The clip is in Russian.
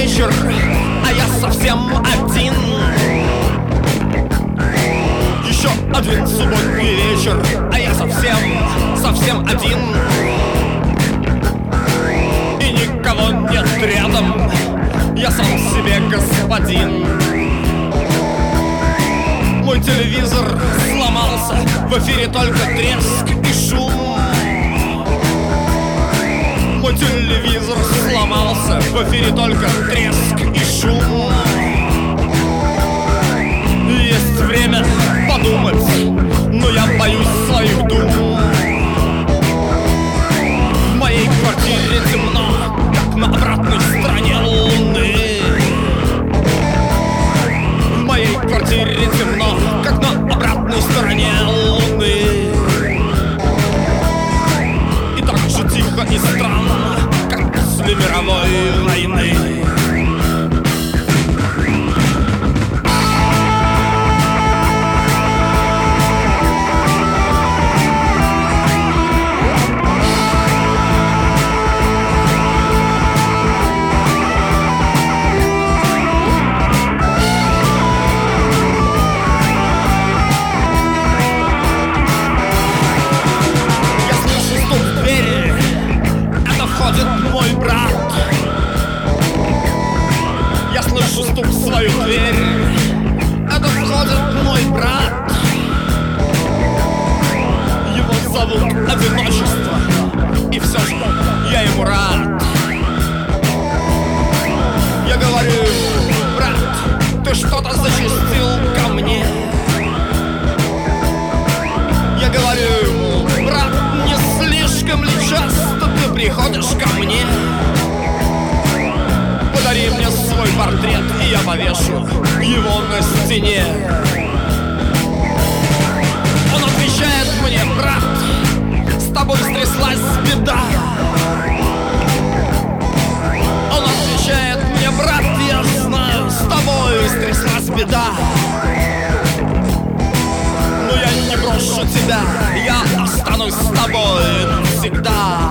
вечер, а я совсем один. Еще один субботний вечер, а я совсем один. И никого нет рядом, я сам себе господин. Мой телевизор сломался, в эфире только треск и шум. Мой телевизор сломался, в эфире только треск и шум. Есть время подумать, но я боюсь своих дум. В моей квартире темно, как на обратной стороне луны. В моей квартире темно, как на обратной стороне луны. И так же тихо и странно, как после мировой войны. Мой брат, я слышу стук в свою дверь. Это входит мой брат. Его зовут одиночество, и все же я ему рад. Я говорю: брат, ты что-то зачастил ко мне. Я говорю: брат, не слишком ли часто ты приходишь ко мне? Подари мне свой портрет, и я повешу его на стене. Он отвечает мне: брат, с тобой стряслась беда. Он отвечает мне: брат, я знаю, с тобой стряслась беда. Но я не брошу тебя, я останусь с тобой навсегда.